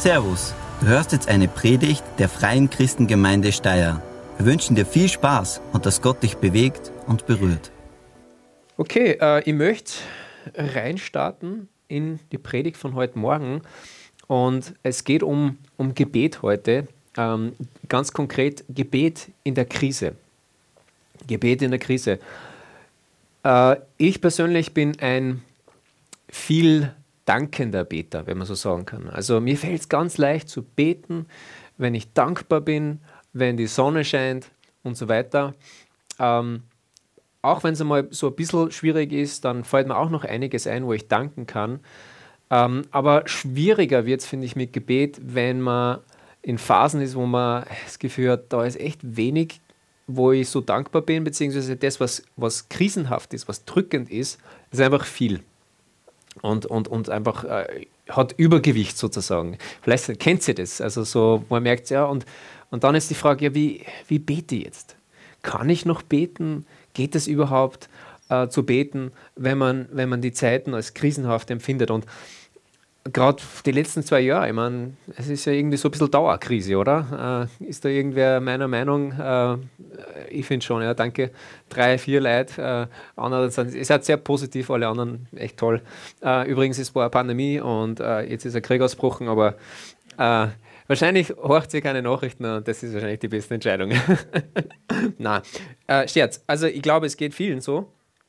Servus, du hörst jetzt eine Predigt der Freien Christengemeinde Steyr. Wir wünschen dir viel Spaß und dass Gott dich bewegt und berührt. Okay, ich möchte reinstarten in die Predigt von heute Morgen und es geht um Gebet heute, ganz konkret Gebet in der Krise. Gebet in der Krise. Ich persönlich bin ein viel dankender Beter, wenn man so sagen kann. Also mir fällt es ganz leicht zu beten, wenn ich dankbar bin, wenn die Sonne scheint und so weiter. Auch wenn es einmal so ein bisschen schwierig ist, dann fällt mir auch noch einiges ein, wo ich danken kann. Aber schwieriger wird es, finde ich, mit Gebet, wenn man in Phasen ist, wo man das Gefühl hat, da ist echt wenig, wo ich so dankbar bin, beziehungsweise das, was krisenhaft ist, was drückend ist einfach viel. Und einfach hat Übergewicht sozusagen. Vielleicht kennt ihr das. Also so, man merkt es ja. Und dann ist die Frage, ja, wie bete ich jetzt? Kann ich noch beten? Geht es überhaupt zu beten, wenn man die Zeiten als krisenhaft empfindet? Und gerade die letzten 2 Jahre, ich meine, es ist ja irgendwie so ein bisschen Dauerkrise, oder? Ist da irgendwer meiner Meinung? Ich finde schon, ja, danke. 3, 4 Leute. Andere sind, es hat sehr positiv, alle anderen echt toll. Übrigens, es war eine Pandemie und jetzt ist ein Krieg ausgebrochen, aber wahrscheinlich horcht ihr keine Nachrichten und das ist wahrscheinlich die beste Entscheidung. Nein, Scherz. Also ich glaube, es geht vielen so.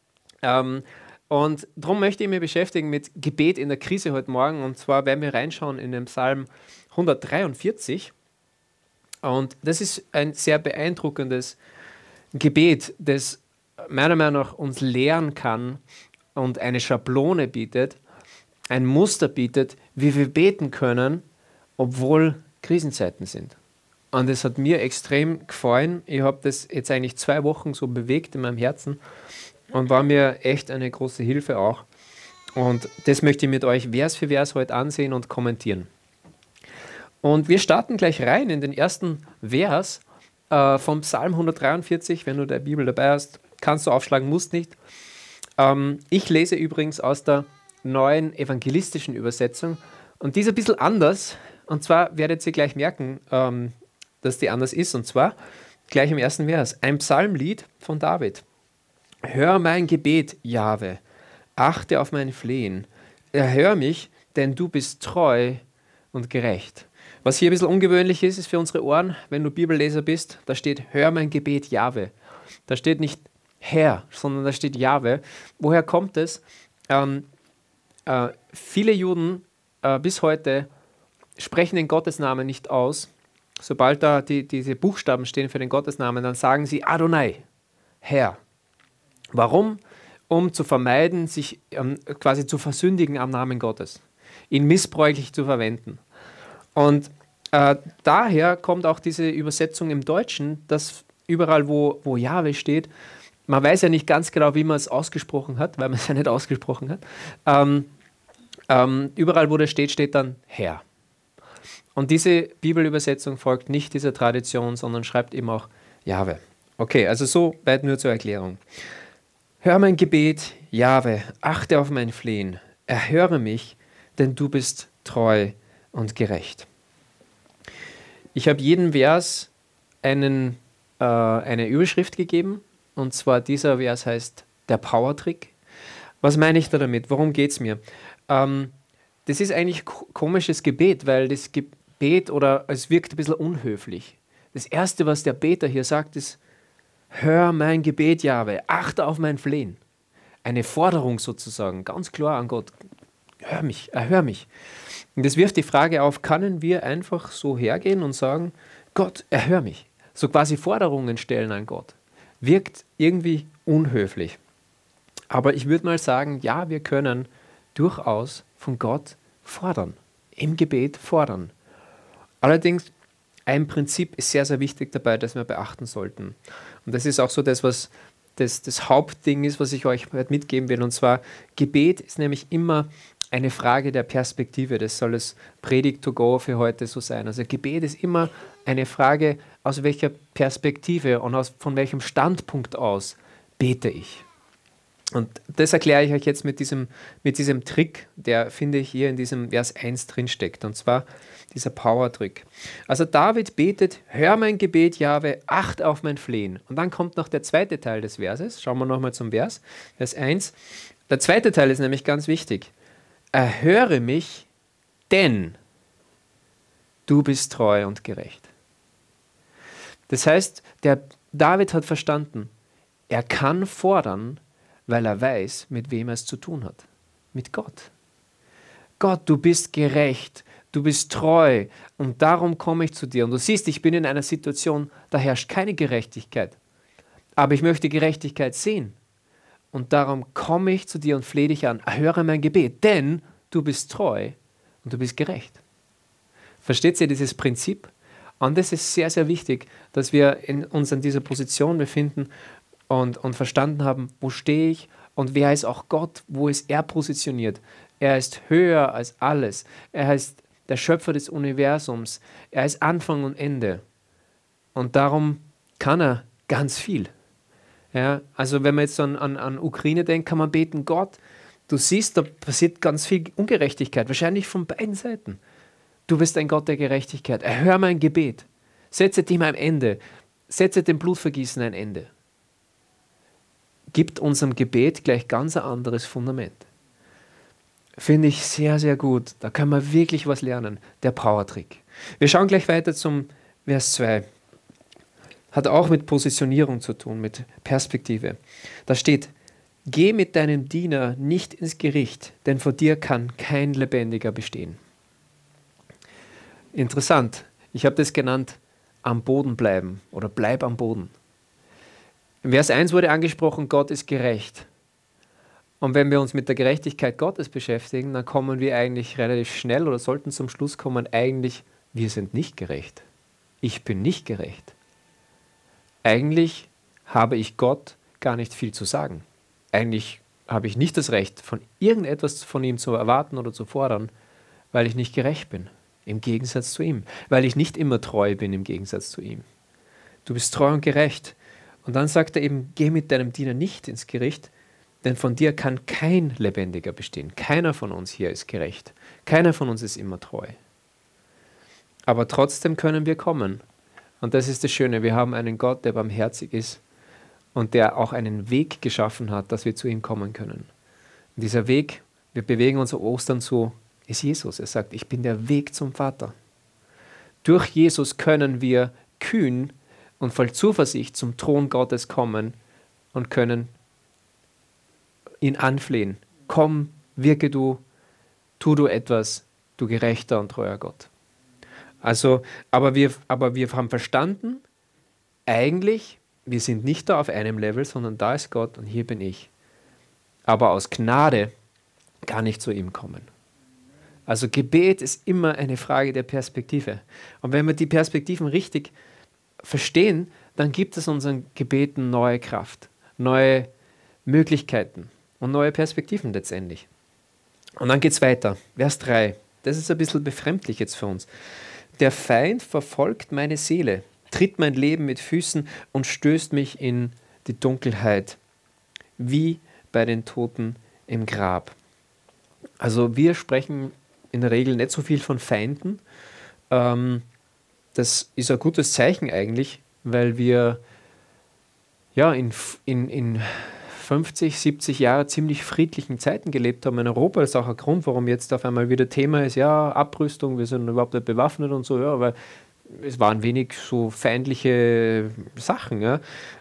Und darum möchte ich mich beschäftigen mit Gebet in der Krise heute Morgen. Und zwar werden wir reinschauen in den Psalm 143. Und das ist ein sehr beeindruckendes Gebet, das meiner Meinung nach uns lehren kann und eine Schablone bietet, ein Muster bietet, wie wir beten können, obwohl Krisenzeiten sind. Und das hat mir extrem gefallen. Ich habe das jetzt eigentlich 2 Wochen so bewegt in meinem Herzen. Und war mir echt eine große Hilfe auch. Und das möchte ich mit euch Vers für Vers heute ansehen und kommentieren. Und wir starten gleich rein in den ersten Vers vom Psalm 143. Wenn du der Bibel dabei hast, kannst du aufschlagen, musst nicht. Ich lese übrigens aus der neuen evangelistischen Übersetzung. Und die ist ein bisschen anders. Und zwar werdet ihr gleich merken, dass die anders ist. Und zwar gleich im ersten Vers. Ein Psalmlied von David. Hör mein Gebet, Jahwe, achte auf mein Flehen. Erhör mich, denn du bist treu und gerecht. Was hier ein bisschen ungewöhnlich ist, ist für unsere Ohren, wenn du Bibelleser bist, da steht, hör mein Gebet, Jahwe. Da steht nicht Herr, sondern da steht Jahwe. Woher kommt es? Viele Juden bis heute sprechen den Gottesnamen nicht aus. Sobald da diese Buchstaben stehen für den Gottesnamen, dann sagen sie Adonai, Herr. Warum? Um zu vermeiden, sich quasi zu versündigen am Namen Gottes, ihn missbräuchlich zu verwenden. Und daher kommt auch diese Übersetzung im Deutschen, dass überall, wo Jahwe steht, man weiß ja nicht ganz genau, wie man es ausgesprochen hat, weil man es ja nicht ausgesprochen hat. Überall, wo das steht, steht dann Herr. Und diese Bibelübersetzung folgt nicht dieser Tradition, sondern schreibt eben auch Jahwe. Okay, also so weit nur zur Erklärung. Hör mein Gebet, Jahwe, achte auf mein Flehen, erhöre mich, denn du bist treu und gerecht. Ich habe jedem Vers eine Überschrift gegeben, und zwar dieser Vers heißt der Powertrick. Was meine ich da damit? Worum geht es mir? Das ist eigentlich komisches Gebet, weil das Gebet, oder es wirkt ein bisschen unhöflich. Das Erste, was der Beter hier sagt, ist, hör mein Gebet, Jahwe, achte auf mein Flehen. Eine Forderung sozusagen, ganz klar an Gott. Hör mich, erhör mich. Und das wirft die Frage auf, können wir einfach so hergehen und sagen, Gott, erhör mich. So quasi Forderungen stellen an Gott. Wirkt irgendwie unhöflich. Aber ich würde mal sagen, ja, wir können durchaus von Gott fordern. Im Gebet fordern. Allerdings, ein Prinzip ist sehr, sehr wichtig dabei, das wir beachten sollten. Und das ist auch so das, was das Hauptding ist, was ich euch heute mitgeben will. Und zwar, Gebet ist nämlich immer eine Frage der Perspektive. Das soll das Predigt to go für heute so sein. Also Gebet ist immer eine Frage, aus welcher Perspektive und von welchem Standpunkt aus bete ich. Und das erkläre ich euch jetzt mit diesem Trick, der, finde ich, hier in diesem Vers 1 drinsteckt. Und zwar dieser Power-Trick. Also David betet, hör mein Gebet, Jahwe, acht auf mein Flehen. Und dann kommt noch der zweite Teil des Verses. Schauen wir nochmal zum Vers 1. Der zweite Teil ist nämlich ganz wichtig. Erhöre mich, denn du bist treu und gerecht. Das heißt, der David hat verstanden, er kann fordern, weil er weiß, mit wem er es zu tun hat. Mit Gott. Gott, du bist gerecht, du bist treu und darum komme ich zu dir. Und du siehst, ich bin in einer Situation, da herrscht keine Gerechtigkeit. Aber ich möchte Gerechtigkeit sehen. Und darum komme ich zu dir und flehe dich an. Erhöre mein Gebet, denn du bist treu und du bist gerecht. Versteht ihr dieses Prinzip? Und das ist sehr, sehr wichtig, dass wir uns in dieser Position befinden und verstanden haben, wo stehe ich und wer ist auch Gott, wo ist er positioniert. Er ist höher als alles. Er ist der Schöpfer des Universums. Er ist Anfang und Ende. Und darum kann er ganz viel. Ja, also wenn man jetzt an Ukraine denkt, kann man beten, Gott, du siehst, da passiert ganz viel Ungerechtigkeit, wahrscheinlich von beiden Seiten. Du bist ein Gott der Gerechtigkeit. Erhör mein Gebet. Setze dem ein Ende. Setze dem Blutvergießen ein Ende. Gibt unserem Gebet gleich ganz ein anderes Fundament. Finde ich sehr, sehr gut. Da kann man wirklich was lernen. Der Power-Trick. Wir schauen gleich weiter zum Vers 2. Hat auch mit Positionierung zu tun, mit Perspektive. Da steht, geh mit deinem Diener nicht ins Gericht, denn vor dir kann kein Lebendiger bestehen. Interessant. Ich habe das genannt, am Boden bleiben oder bleib am Boden. Im Vers 1 wurde angesprochen, Gott ist gerecht. Und wenn wir uns mit der Gerechtigkeit Gottes beschäftigen, dann kommen wir eigentlich relativ schnell oder sollten zum Schluss kommen, eigentlich, wir sind nicht gerecht. Ich bin nicht gerecht. Eigentlich habe ich Gott gar nicht viel zu sagen. Eigentlich habe ich nicht das Recht, von irgendetwas von ihm zu erwarten oder zu fordern, weil ich nicht gerecht bin, im Gegensatz zu ihm. Weil ich nicht immer treu bin, im Gegensatz zu ihm. Du bist treu und gerecht. Und dann sagt er eben, geh mit deinem Diener nicht ins Gericht, denn von dir kann kein Lebendiger bestehen. Keiner von uns hier ist gerecht. Keiner von uns ist immer treu. Aber trotzdem können wir kommen. Und das ist das Schöne, wir haben einen Gott, der barmherzig ist und der auch einen Weg geschaffen hat, dass wir zu ihm kommen können. Und dieser Weg, wir bewegen uns Ostern zu, ist Jesus. Er sagt, ich bin der Weg zum Vater. Durch Jesus können wir kühn und voll Zuversicht zum Thron Gottes kommen und können ihn anflehen. Komm, wirke du, tu du etwas, du gerechter und treuer Gott. Also, aber wir haben verstanden, eigentlich, wir sind nicht da auf einem Level, sondern da ist Gott und hier bin ich. Aber aus Gnade kann ich zu ihm kommen. Also Gebet ist immer eine Frage der Perspektive. Und wenn wir die Perspektiven richtig verstehen, dann gibt es unseren Gebeten neue Kraft, neue Möglichkeiten und neue Perspektiven letztendlich. Und dann geht es weiter. Vers 3. Das ist ein bisschen befremdlich jetzt für uns. Der Feind verfolgt meine Seele, tritt mein Leben mit Füßen und stößt mich in die Dunkelheit, wie bei den Toten im Grab. Also wir sprechen in der Regel nicht so viel von Feinden. Das ist ein gutes Zeichen eigentlich, weil wir ja in 50, 70 Jahre ziemlich friedlichen Zeiten gelebt haben in Europa. Das ist auch ein Grund, warum jetzt auf einmal wieder Thema ist, ja, Abrüstung, wir sind überhaupt nicht bewaffnet und so, ja, weil es waren wenig so feindliche Sachen. Ja.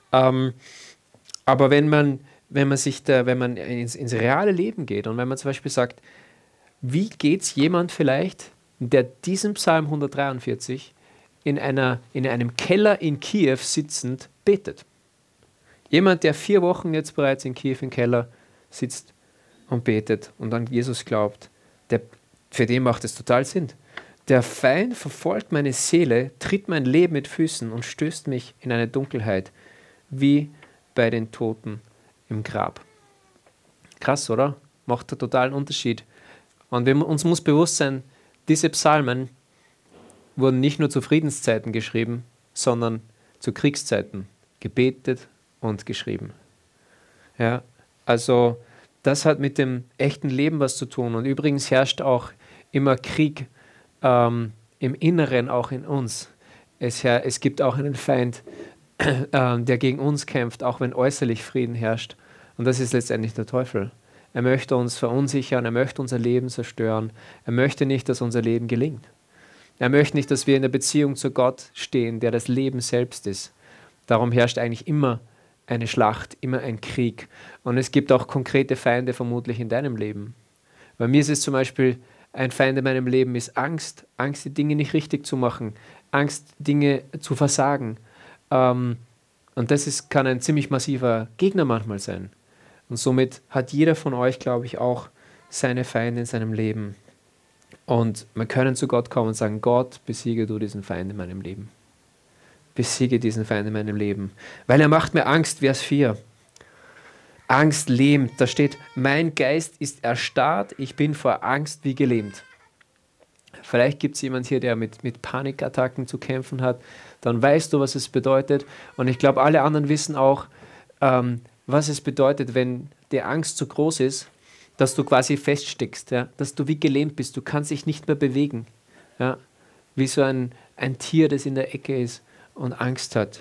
Aber wenn man ins reale Leben geht und wenn man zum Beispiel sagt, wie geht es jemand vielleicht, der diesen Psalm 143 in einem Keller in Kiew sitzend betet? Jemand, der 4 Wochen jetzt bereits in Kiew im Keller sitzt und betet und an Jesus glaubt, für den macht es total Sinn. Der Feind verfolgt meine Seele, tritt mein Leben mit Füßen und stößt mich in eine Dunkelheit, wie bei den Toten im Grab. Krass, oder? Macht einen totalen Unterschied. Und uns muss bewusst sein, diese Psalmen wurden nicht nur zu Friedenszeiten geschrieben, sondern zu Kriegszeiten gebetet und geschrieben. Ja, Also das hat mit dem echten Leben was zu tun. Und übrigens herrscht auch immer Krieg im Inneren, auch in uns. Es gibt auch einen Feind, der gegen uns kämpft, auch wenn äußerlich Frieden herrscht. Und das ist letztendlich der Teufel. Er möchte uns verunsichern, er möchte unser Leben zerstören. Er möchte nicht, dass unser Leben gelingt. Er möchte nicht, dass wir in der Beziehung zu Gott stehen, der das Leben selbst ist. Darum herrscht eigentlich immer eine Schlacht, immer ein Krieg. Und es gibt auch konkrete Feinde vermutlich in deinem Leben. Bei mir ist es zum Beispiel, ein Feind in meinem Leben ist Angst. Angst, die Dinge nicht richtig zu machen. Angst, Dinge zu versagen. Und das kann ein ziemlich massiver Gegner manchmal sein. Und somit hat jeder von euch, glaube ich, auch seine Feinde in seinem Leben. Und wir können zu Gott kommen und sagen, Gott, besiege du diesen Feind in meinem Leben. Besiege diesen Feind in meinem Leben. Weil er macht mir Angst, Vers 4. Angst lähmt. Da steht, mein Geist ist erstarrt, ich bin vor Angst wie gelähmt. Vielleicht gibt es jemand hier, der mit Panikattacken zu kämpfen hat. Dann weißt du, was es bedeutet. Und ich glaube, alle anderen wissen auch, was es bedeutet, wenn die Angst zu groß ist, dass du quasi feststeckst, ja? Dass du wie gelähmt bist. Du kannst dich nicht mehr bewegen. Ja? Wie so ein Tier, das in der Ecke ist und Angst hat.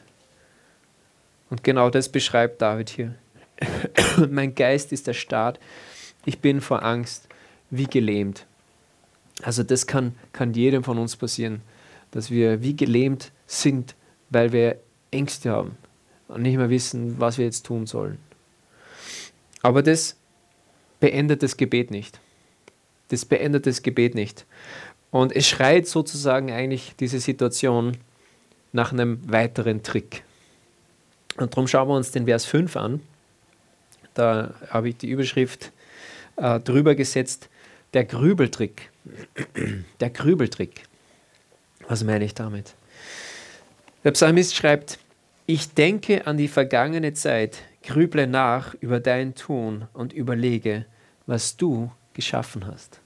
Und genau das beschreibt David hier. Mein Geist ist erstarrt, ich bin vor Angst wie gelähmt. Also das kann jedem von uns passieren, dass wir wie gelähmt sind, weil wir Ängste haben und nicht mehr wissen, was wir jetzt tun sollen. Aber das beendet das Gebet nicht. Das beendet das Gebet nicht. Und es schreit sozusagen eigentlich diese Situation nach einem weiteren Trick. Und darum schauen wir uns den Vers 5 an. Da habe ich die Überschrift drüber gesetzt, der Grübeltrick. Der Grübeltrick. Was meine ich damit? Der Psalmist schreibt, ich denke an die vergangene Zeit, grüble nach über dein Tun und überlege, was du geschaffen hast.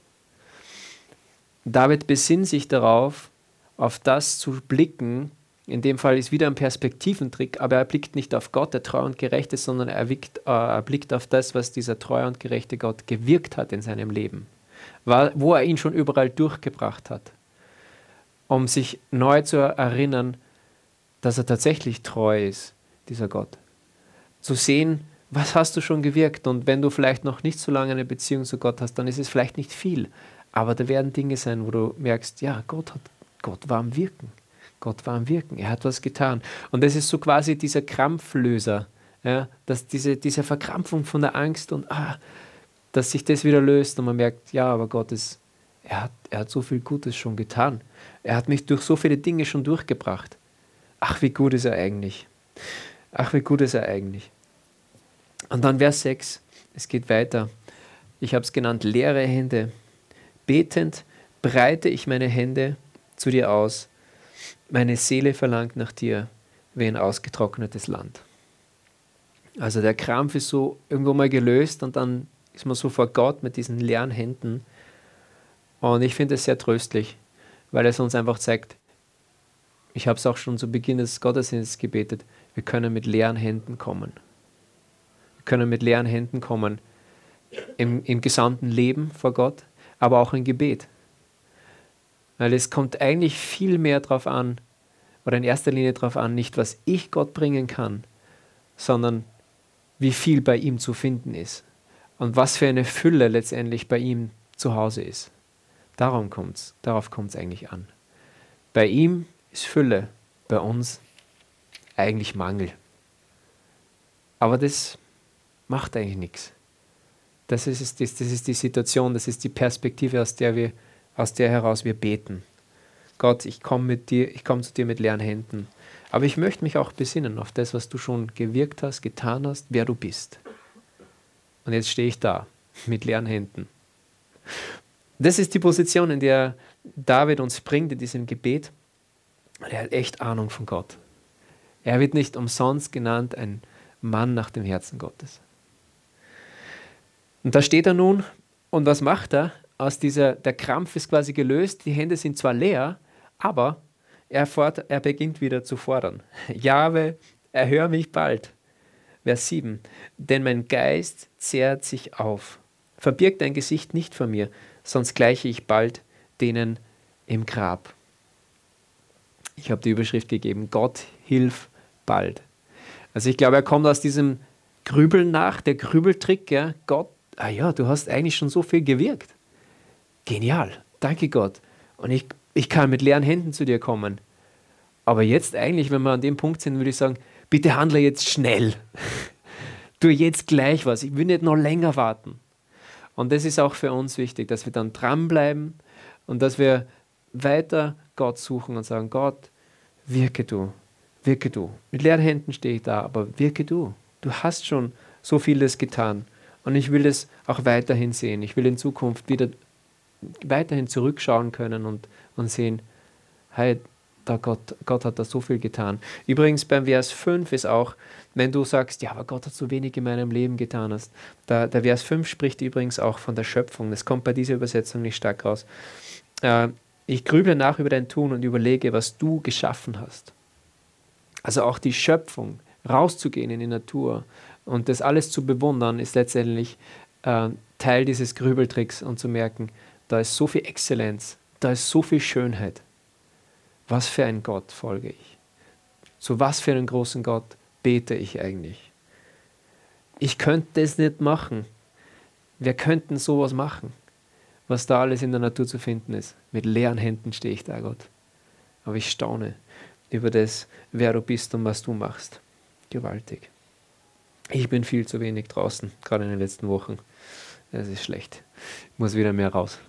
David besinnt sich darauf, auf das zu blicken. In dem Fall ist wieder ein Perspektiventrick, aber er blickt nicht auf Gott, der treu und gerecht ist, sondern er blickt auf das, was dieser treue und gerechte Gott gewirkt hat in seinem Leben, wo er ihn schon überall durchgebracht hat, um sich neu zu erinnern, dass er tatsächlich treu ist, dieser Gott. Zu sehen, was hast du schon gewirkt, und wenn du vielleicht noch nicht so lange eine Beziehung zu Gott hast, dann ist es vielleicht nicht viel, aber da werden Dinge sein, wo du merkst, ja, Gott war am Wirken. Gott war am Wirken, er hat was getan. Und das ist so quasi dieser Krampflöser, ja, dass diese Verkrampfung von der Angst und dass sich das wieder löst und man merkt, ja, aber Gott er hat so viel Gutes schon getan. Er hat mich durch so viele Dinge schon durchgebracht. Ach, wie gut ist er eigentlich. Ach, wie gut ist er eigentlich. Und dann Vers 6, es geht weiter. Ich habe es genannt, leere Hände. Betend breite ich meine Hände zu dir aus. Meine Seele verlangt nach dir wie ein ausgetrocknetes Land. Also der Krampf ist so irgendwo mal gelöst und dann ist man so vor Gott mit diesen leeren Händen. Und ich finde es sehr tröstlich, weil es uns einfach zeigt, ich habe es auch schon zu Beginn des Gottesdienstes gebetet, wir können mit leeren Händen kommen. Wir können mit leeren Händen kommen im gesamten Leben vor Gott, aber auch im Gebet. Weil es kommt eigentlich viel mehr darauf an, oder in erster Linie darauf an, nicht was ich Gott bringen kann, sondern wie viel bei ihm zu finden ist und was für eine Fülle letztendlich bei ihm zu Hause ist. Darauf kommt es eigentlich an. Bei ihm ist Fülle, bei uns eigentlich Mangel. Aber das macht eigentlich nichts. Das ist die Situation, das ist die Perspektive, aus der heraus wir beten. Gott, ich komme zu dir mit leeren Händen. Aber ich möchte mich auch besinnen auf das, was du schon gewirkt hast, getan hast, wer du bist. Und jetzt stehe ich da mit leeren Händen. Das ist die Position, in der David uns bringt in diesem Gebet. Und er hat echt Ahnung von Gott. Er wird nicht umsonst genannt ein Mann nach dem Herzen Gottes. Und da steht er nun, und was macht er? Der Krampf ist quasi gelöst, die Hände sind zwar leer, aber er beginnt wieder zu fordern. Jahwe, erhör mich bald. Vers 7. Denn mein Geist zehrt sich auf. Verbirg dein Gesicht nicht vor mir, sonst gleiche ich bald denen im Grab. Ich habe die Überschrift gegeben, Gott hilf bald. Also ich glaube, er kommt aus diesem Grübeln nach, der Grübeltrick, ja, Gott, du hast eigentlich schon so viel gewirkt. Genial, danke Gott. Und ich kann mit leeren Händen zu dir kommen. Aber jetzt eigentlich, wenn wir an dem Punkt sind, würde ich sagen, bitte handle jetzt schnell. Tu jetzt gleich was, ich will nicht noch länger warten. Und das ist auch für uns wichtig, dass wir dann dranbleiben und dass wir weiter Gott suchen und sagen, Gott, wirke du, wirke du. Mit leeren Händen stehe ich da, aber wirke du. Du hast schon so vieles getan und ich will es auch weiterhin sehen. Ich will in Zukunft wieder weiterhin zurückschauen können und sehen, hey, Gott hat da so viel getan. Übrigens beim Vers 5 ist auch, wenn du sagst, ja, aber Gott hat so wenig in meinem Leben getan. Der Vers 5 spricht übrigens auch von der Schöpfung. Das kommt bei dieser Übersetzung nicht stark raus. Ich grüble nach über dein Tun und überlege, was du geschaffen hast. Also auch die Schöpfung, rauszugehen in die Natur und das alles zu bewundern, ist letztendlich Teil dieses Grübeltricks und zu merken, da ist so viel Exzellenz, da ist so viel Schönheit. Was für ein Gott folge ich? Zu was für einen großen Gott bete ich eigentlich? Ich könnte das nicht machen. Wir könnten sowas machen, was da alles in der Natur zu finden ist. Mit leeren Händen stehe ich da, Gott. Aber ich staune über das, wer du bist und was du machst. Gewaltig. Ich bin viel zu wenig draußen, gerade in den letzten Wochen. Das ist schlecht. Ich muss wieder mehr raus.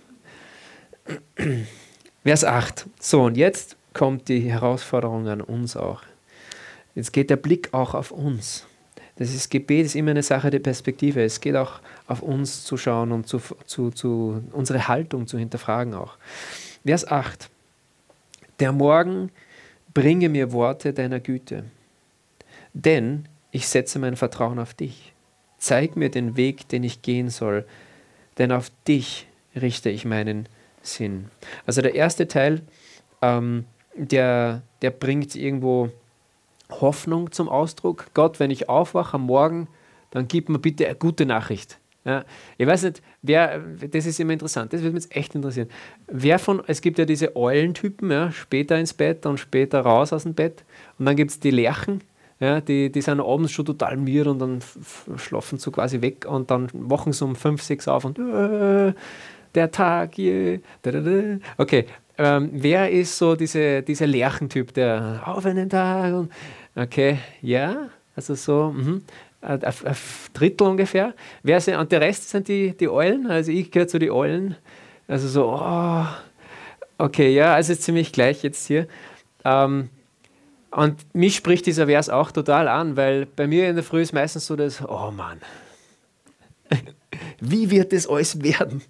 Vers 8. So, und jetzt kommt die Herausforderung an uns auch. Jetzt geht der Blick auch auf uns. Gebet ist immer eine Sache der Perspektive. Es geht auch auf uns zu schauen und unsere Haltung zu hinterfragen auch. Vers 8. Der Morgen bringe mir Worte deiner Güte, denn ich setze mein Vertrauen auf dich. Zeig mir den Weg, den ich gehen soll, denn auf dich richte ich meinen Sinn. Also der erste Teil, der bringt irgendwo Hoffnung zum Ausdruck. Gott, wenn ich aufwache am Morgen, dann gib mir bitte eine gute Nachricht. Ja, ich weiß nicht, das ist immer interessant, das würde mich jetzt echt interessieren. Es gibt ja diese Eulentypen, ja, später ins Bett und später raus aus dem Bett. Und dann gibt es die Lerchen, ja, die sind abends schon total müde und dann schlafen so quasi weg und dann wachen sie um 5, 6 auf und der Tag, yeah, okay. Wer ist so dieser Lerchentyp, der auf einen Tag und okay, ja, also so, ein Drittel ungefähr. Und der Rest sind die Eulen, also ich gehöre zu den Eulen, also so, oh, okay, ja, also ist ziemlich gleich jetzt hier. Und mich spricht dieser Vers auch total an, weil bei mir in der Früh ist meistens so das, oh Mann, wie wird das alles werden?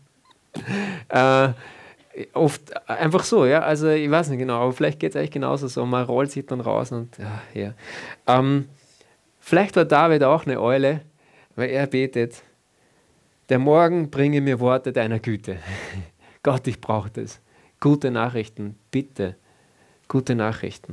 Oft einfach so, ja, also ich weiß nicht genau, aber vielleicht geht es eigentlich genauso so, man rollt sich dann raus und ja. Vielleicht war David auch eine Eule, weil er betet, der Morgen bringe mir Worte deiner Güte. Gott, ich brauche das. Gute Nachrichten, bitte, gute Nachrichten.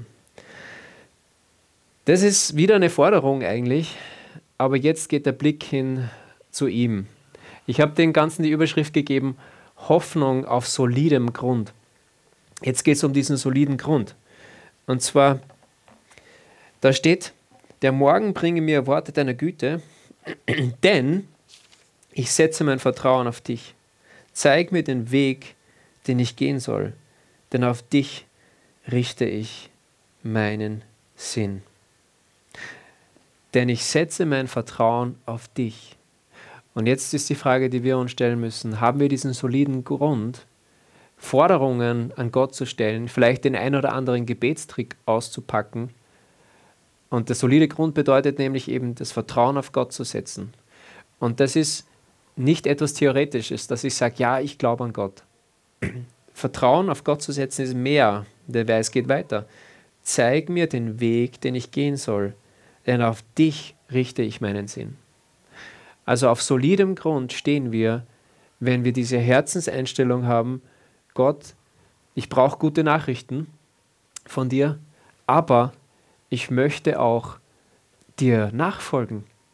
Das ist wieder eine Forderung eigentlich, aber jetzt geht der Blick hin zu ihm. Ich habe den Ganzen die Überschrift gegeben, Hoffnung auf solidem Grund. Jetzt geht es um diesen soliden Grund. Und zwar, da steht, der Morgen bringe mir Worte deiner Güte, denn ich setze mein Vertrauen auf dich. Zeig mir den Weg, den ich gehen soll, denn auf dich richte ich meinen Sinn. Denn ich setze mein Vertrauen auf dich. Und jetzt ist die Frage, die wir uns stellen müssen, haben wir diesen soliden Grund, Forderungen an Gott zu stellen, vielleicht den ein oder anderen Gebetstrick auszupacken? Und der solide Grund bedeutet nämlich eben, das Vertrauen auf Gott zu setzen. Und das ist nicht etwas Theoretisches, dass ich sage, ja, ich glaube an Gott. Vertrauen auf Gott zu setzen ist mehr, weil es geht weiter. Zeig mir den Weg, den ich gehen soll, denn auf dich richte ich meinen Sinn. Also auf solidem Grund stehen wir, wenn wir diese Herzenseinstellung haben, Gott, ich brauche gute Nachrichten von dir, aber ich möchte auch dir nachfolgen.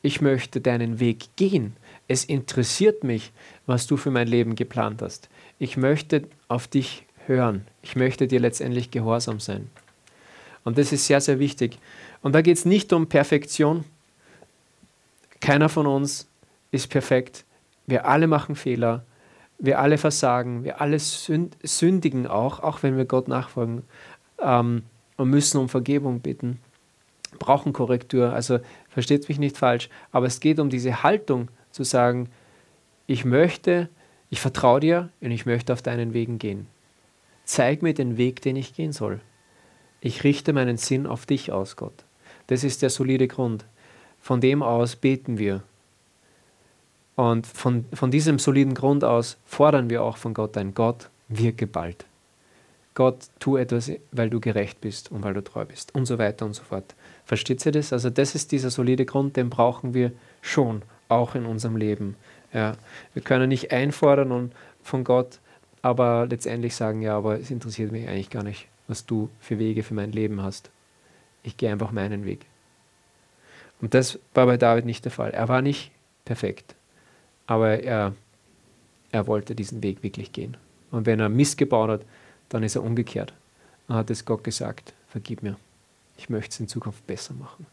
Ich möchte deinen Weg gehen. Es interessiert mich, was du für mein Leben geplant hast. Ich möchte auf dich hören. Ich möchte dir letztendlich gehorsam sein. Und das ist sehr, sehr wichtig. Und da geht es nicht um Perfektion. Keiner von uns ist perfekt. Wir alle machen Fehler. Wir alle versagen. Wir alle sündigen auch wenn wir Gott nachfolgen. Und müssen um Vergebung bitten. Brauchen Korrektur. Also versteht mich nicht falsch. Aber es geht um diese Haltung zu sagen, ich vertraue dir und ich möchte auf deinen Wegen gehen. Zeig mir den Weg, den ich gehen soll. Ich richte meinen Sinn auf dich aus, Gott. Das ist der solide Grund. Von dem aus beten wir. Und von diesem soliden Grund aus fordern wir auch von Gott ein: Gott, wirke bald. Gott, tu etwas, weil du gerecht bist und weil du treu bist und so weiter und so fort. Versteht ihr das? Also das ist dieser solide Grund, den brauchen wir schon, auch in unserem Leben. Ja, wir können nicht einfordern von Gott, aber letztendlich sagen, ja, aber es interessiert mich eigentlich gar nicht, was du für Wege für mein Leben hast. Ich gehe einfach meinen Weg. Und das war bei David nicht der Fall. Er war nicht perfekt, aber er wollte diesen Weg wirklich gehen. Und wenn er Mist gebaut hat, dann ist er umgekehrt. Dann hat es Gott gesagt: Vergib mir, ich möchte es in Zukunft besser machen.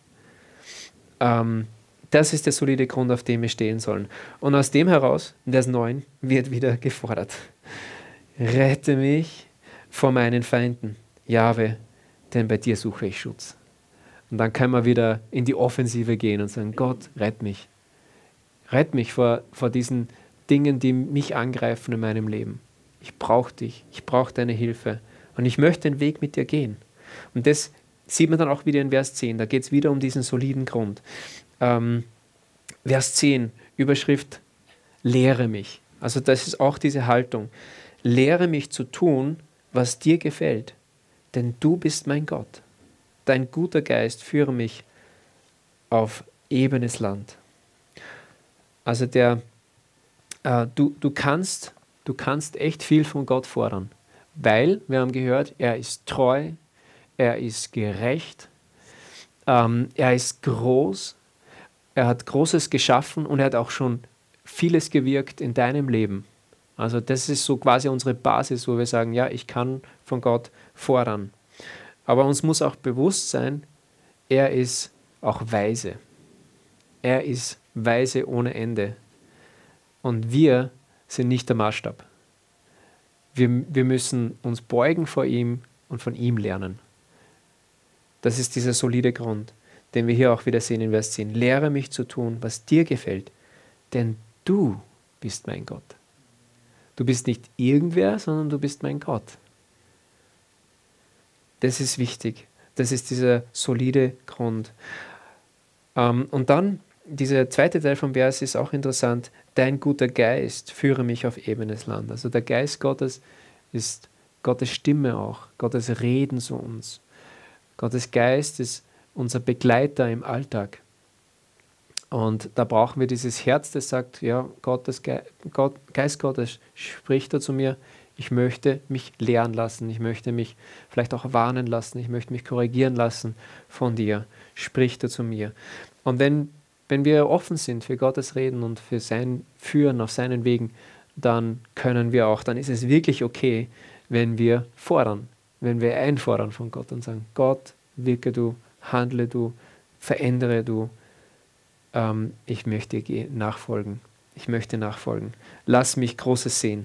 Das ist der solide Grund, auf dem wir stehen sollen. Und aus dem heraus, Vers 9, wird wieder gefordert: Rette mich vor meinen Feinden, Jahwe, denn bei dir suche ich Schutz. Und dann können wir wieder in die Offensive gehen und sagen: Gott, rett mich. Rett mich vor diesen Dingen, die mich angreifen in meinem Leben. Ich brauche dich, ich brauche deine Hilfe und ich möchte den Weg mit dir gehen. Und das sieht man dann auch wieder in Vers 10, da geht es wieder um diesen soliden Grund. Vers 10, Überschrift: Lehre mich. Also das ist auch diese Haltung. Lehre mich zu tun, was dir gefällt, denn du bist mein Gott. Dein guter Geist führe mich auf ebenes Land. Also du kannst echt viel von Gott fordern, weil, wir haben gehört, er ist treu, er ist gerecht, er ist groß, er hat Großes geschaffen und er hat auch schon vieles gewirkt in deinem Leben. Also das ist so quasi unsere Basis, wo wir sagen, ja, ich kann von Gott fordern. Aber uns muss auch bewusst sein, er ist auch weise. Er ist weise ohne Ende. Und wir sind nicht der Maßstab. Wir müssen uns beugen vor ihm und von ihm lernen. Das ist dieser solide Grund, den wir hier auch wieder sehen in Vers 10. Lehre mich zu tun, was dir gefällt, denn du bist mein Gott. Du bist nicht irgendwer, sondern du bist mein Gott. Das ist wichtig. Das ist dieser solide Grund. Und dann, dieser zweite Teil vom Vers ist auch interessant. Dein guter Geist führe mich auf ebenes Land. Also der Geist Gottes ist Gottes Stimme auch, Gottes Reden zu uns. Gottes Geist ist unser Begleiter im Alltag. Und da brauchen wir dieses Herz, das sagt, ja, Geist Gottes spricht da zu mir, ich möchte mich lehren lassen, ich möchte mich vielleicht auch warnen lassen, ich möchte mich korrigieren lassen von dir, sprich da zu mir. Und wenn wir offen sind für Gottes Reden und für sein Führen auf seinen Wegen, dann ist es wirklich okay, wenn wir fordern, wenn wir einfordern von Gott und sagen, Gott, wirke du, handle du, verändere du, ich möchte nachfolgen. Ich möchte nachfolgen. Lass mich Großes sehen.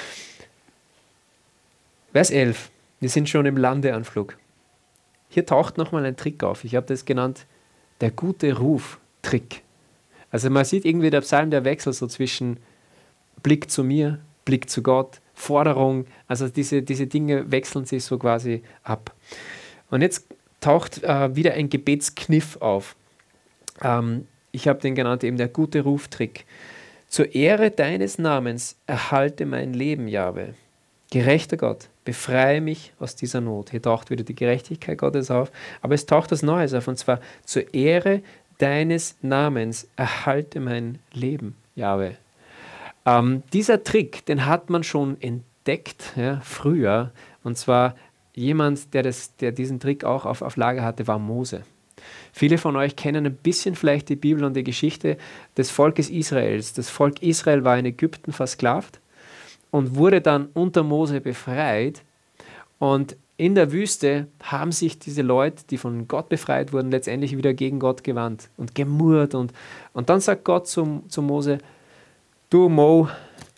Vers 11. Wir sind schon im Landeanflug. Hier taucht nochmal ein Trick auf. Ich habe das genannt, der gute Ruf-Trick. Also man sieht irgendwie der Psalm, der Wechsel so zwischen Blick zu mir, Blick zu Gott, Forderung. Also diese Dinge wechseln sich so quasi ab. Und jetzt taucht wieder ein Gebetskniff auf. Ich habe den genannt, eben der gute Ruftrick. Zur Ehre deines Namens erhalte mein Leben, Jahwe. Gerechter Gott, befreie mich aus dieser Not. Hier taucht wieder die Gerechtigkeit Gottes auf, aber es taucht was Neues auf, und zwar zur Ehre deines Namens erhalte mein Leben, Jahwe. Dieser Trick, den hat man schon entdeckt, ja, früher, und zwar jemand, der diesen Trick auch auf Lager hatte, war Mose. Viele von euch kennen ein bisschen vielleicht die Bibel und die Geschichte des Volkes Israels. Das Volk Israel war in Ägypten versklavt und wurde dann unter Mose befreit. Und in der Wüste haben sich diese Leute, die von Gott befreit wurden, letztendlich wieder gegen Gott gewandt und gemurrt. Und dann sagt Gott zu Mose, du Mo,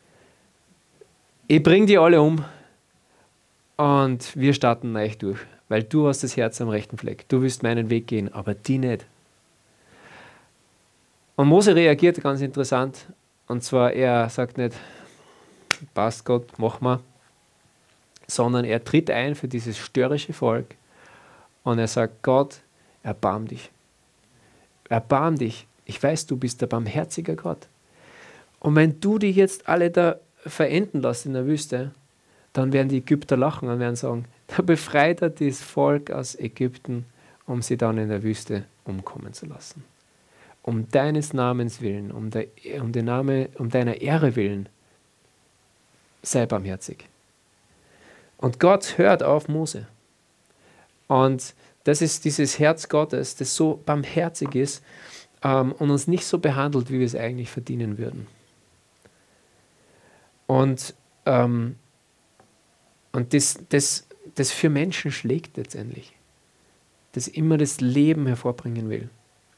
ich bring die alle um und wir starten neu durch, weil du hast das Herz am rechten Fleck. Du willst meinen Weg gehen, aber die nicht. Und Mose reagiert ganz interessant. Und zwar, er sagt nicht, passt Gott, mach mal, sondern er tritt ein für dieses störrische Volk und er sagt, Gott, erbarm dich. Erbarm dich. Ich weiß, du bist der barmherzige Gott. Und wenn du die jetzt alle da verenden lässt in der Wüste, dann werden die Ägypter lachen und werden sagen, da befreit er das Volk aus Ägypten, um sie dann in der Wüste umkommen zu lassen. Um deines Namens willen, um deiner Ehre willen, sei barmherzig. Und Gott hört auf Mose. Und das ist dieses Herz Gottes, das so barmherzig ist und uns nicht so behandelt, wie wir es eigentlich verdienen würden. Und das für Menschen schlägt letztendlich. Das immer das Leben hervorbringen will.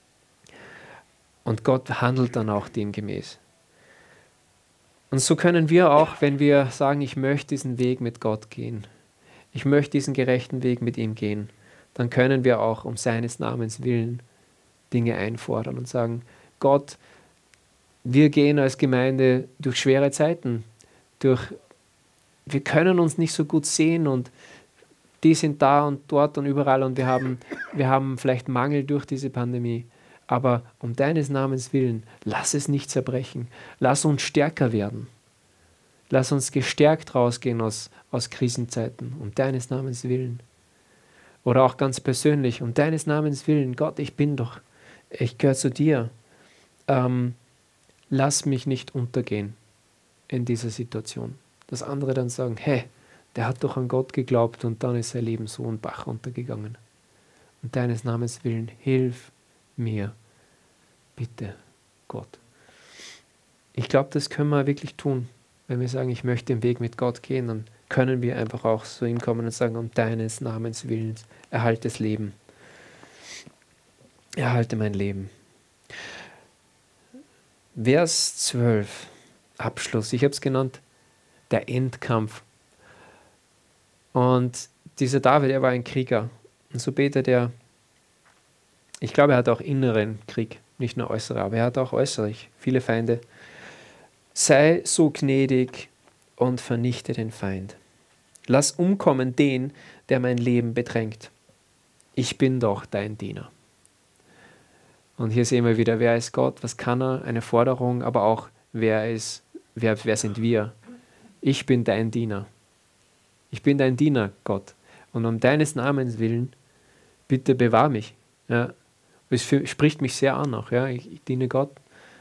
Und Gott handelt dann auch demgemäß. Und so können wir auch, wenn wir sagen, ich möchte diesen Weg mit Gott gehen, ich möchte diesen gerechten Weg mit ihm gehen, dann können wir auch um seines Namens willen Dinge einfordern und sagen, Gott, wir gehen als Gemeinde durch schwere Zeiten, wir können uns nicht so gut sehen und die sind da und dort und überall und wir haben vielleicht Mangel durch diese Pandemie. Aber um deines Namens willen, lass es nicht zerbrechen. Lass uns stärker werden. Lass uns gestärkt rausgehen aus Krisenzeiten, um deines Namens willen. Oder auch ganz persönlich, um deines Namens willen. Gott, ich gehöre zu dir. Lass mich nicht untergehen in dieser Situation. Dass andere dann sagen, hey, der hat doch an Gott geglaubt und dann ist sein Leben so ein Bach runtergegangen. Um deines Namens willen, hilf mir, bitte, Gott. Ich glaube, das können wir wirklich tun. Wenn wir sagen, ich möchte den Weg mit Gott gehen, dann können wir einfach auch zu ihm kommen und sagen, um deines Namens willen, erhalte das Leben. Erhalte mein Leben. Vers 12, Abschluss. Ich habe es genannt, der Endkampf. Und dieser David, er war ein Krieger. Und so betet er, ich glaube, er hat auch inneren Krieg, nicht nur äußere, aber er hat auch äußerlich viele Feinde. Sei so gnädig und vernichte den Feind. Lass umkommen den, der mein Leben bedrängt. Ich bin doch dein Diener. Und hier sehen wir wieder, wer ist Gott, was kann er, eine Forderung, aber auch, wer sind wir? Ich bin dein Diener. Ich bin dein Diener, Gott. Und um deines Namens willen, bitte bewahr mich. Ja. Es spricht mich sehr an auch. Ja. Ich diene Gott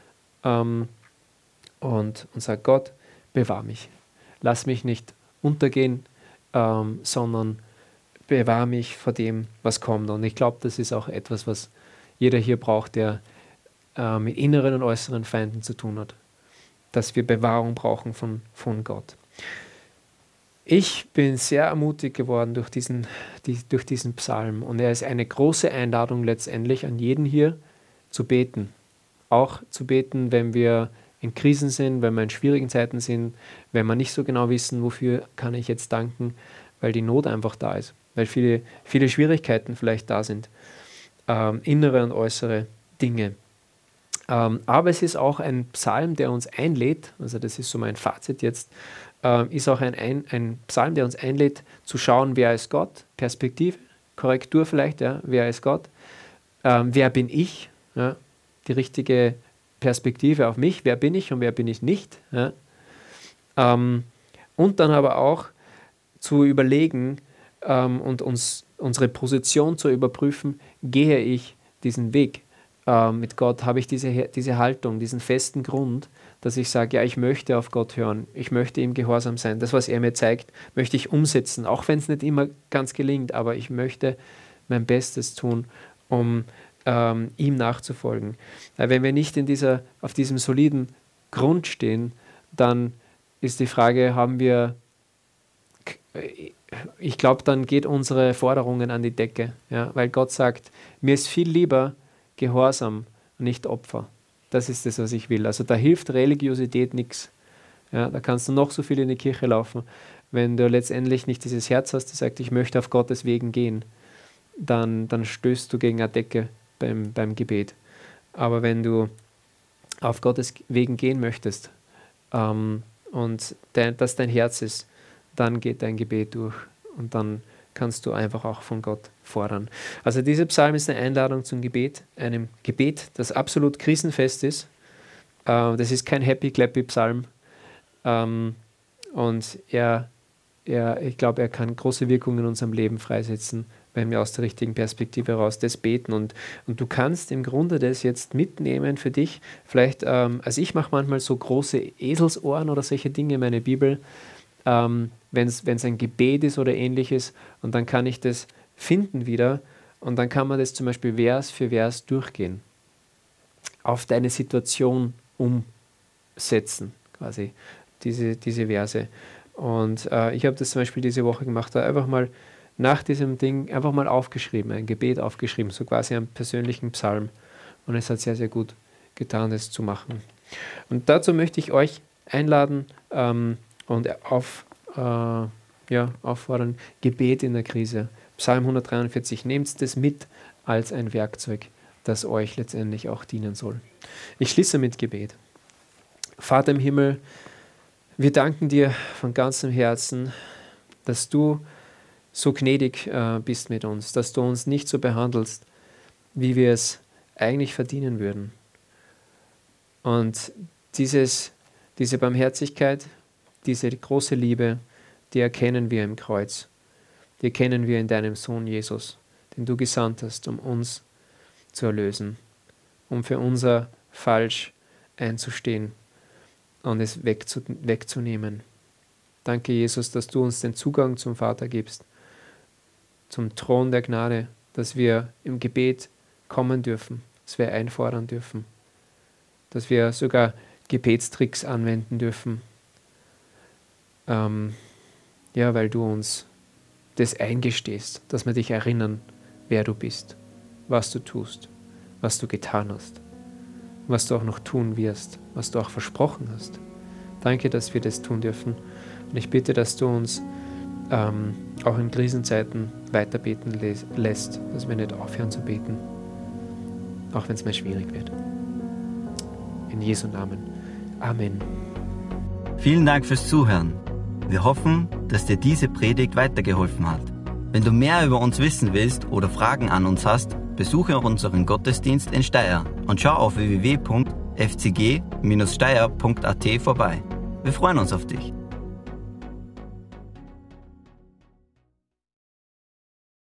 und sage, Gott, bewahr mich. Lass mich nicht untergehen, sondern bewahr mich vor dem, was kommt. Und ich glaube, das ist auch etwas, was jeder hier braucht, der mit inneren und äußeren Feinden zu tun hat. Dass wir Bewahrung brauchen von Gott. Ich bin sehr ermutigt geworden durch diesen Psalm und er ist eine große Einladung letztendlich an jeden hier zu beten. Auch zu beten, wenn wir in Krisen sind, wenn wir in schwierigen Zeiten sind, wenn wir nicht so genau wissen, wofür kann ich jetzt danken, weil die Not einfach da ist, weil viele Schwierigkeiten vielleicht da sind, innere und äußere Dinge. Aber es ist auch ein Psalm, der uns einlädt, also das ist so mein Fazit jetzt, ist auch ein Psalm, der uns einlädt, zu schauen, wer ist Gott, Perspektive, Korrektur vielleicht, ja, wer ist Gott, wer bin ich, ja, die richtige Perspektive auf mich, wer bin ich und wer bin ich nicht. Ja. Und dann aber auch zu überlegen und unsere Position zu überprüfen, gehe ich diesen Weg mit Gott, habe ich diese Haltung, diesen festen Grund, dass ich sage, ja, ich möchte auf Gott hören, ich möchte ihm gehorsam sein, das, was er mir zeigt, möchte ich umsetzen, auch wenn es nicht immer ganz gelingt, aber ich möchte mein Bestes tun, um ihm nachzufolgen. Weil wenn wir nicht auf diesem soliden Grund stehen, dann ist die Frage, ich glaube, dann geht unsere Forderungen an die Decke, ja? Weil Gott sagt, mir ist viel lieber Gehorsam, nicht Opfer. Das ist das, was ich will. Also da hilft Religiosität nichts. Ja? Da kannst du noch so viel in die Kirche laufen. Wenn du letztendlich nicht dieses Herz hast, das sagt, ich möchte auf Gottes Wegen gehen, dann stößt du gegen eine Decke beim Gebet. Aber wenn du auf Gottes Wegen gehen möchtest und das dein Herz ist, dann geht dein Gebet durch und dann kannst du einfach auch von Gott fordern. Also dieser Psalm ist eine Einladung zum Gebet, einem Gebet, das absolut krisenfest ist. Das ist kein Happy-Clappy-Psalm und ich glaube, er kann große Wirkungen in unserem Leben freisetzen, wenn wir aus der richtigen Perspektive heraus das beten. Und du kannst im Grunde das jetzt mitnehmen für dich. Vielleicht, also ich mache manchmal so große Eselsohren oder solche Dinge in meine Bibel, wenn es ein Gebet ist oder ähnliches. Und dann kann ich das finden wieder. Und dann kann man das zum Beispiel Vers für Vers durchgehen. Auf deine Situation umsetzen, quasi, diese Verse. Und ich habe das zum Beispiel diese Woche gemacht, da einfach mal nach diesem Ding einfach mal aufgeschrieben, ein Gebet aufgeschrieben, so quasi einen persönlichen Psalm. Und es hat sehr, sehr gut getan, das zu machen. Und dazu möchte ich euch einladen und auffordern, Gebet in der Krise. Psalm 143, nehmt das mit als ein Werkzeug, das euch letztendlich auch dienen soll. Ich schließe mit Gebet. Vater im Himmel, wir danken dir von ganzem Herzen, dass du so gnädig bist mit uns, dass du uns nicht so behandelst, wie wir es eigentlich verdienen würden. Und diese Barmherzigkeit, diese große Liebe, die erkennen wir im Kreuz. Die erkennen wir in deinem Sohn Jesus, den du gesandt hast, um uns zu erlösen, um für unser Falsch einzustehen und es wegzunehmen. Danke, Jesus, dass du uns den Zugang zum Vater gibst, zum Thron der Gnade, dass wir im Gebet kommen dürfen, dass wir einfordern dürfen, dass wir sogar Gebetstricks anwenden dürfen, weil du uns das eingestehst, dass wir dich erinnern, wer du bist, was du tust, was du getan hast, was du auch noch tun wirst, was du auch versprochen hast. Danke, dass wir das tun dürfen. Und ich bitte, dass du uns auch in Krisenzeiten weiter beten lässt, dass wir nicht aufhören zu beten, auch wenn es mal schwierig wird. In Jesu Namen. Amen. Vielen Dank fürs Zuhören. Wir hoffen, dass dir diese Predigt weitergeholfen hat. Wenn du mehr über uns wissen willst oder Fragen an uns hast, besuche unseren Gottesdienst in Steyr und schau auf www.fcg-steyr.at vorbei. Wir freuen uns auf dich.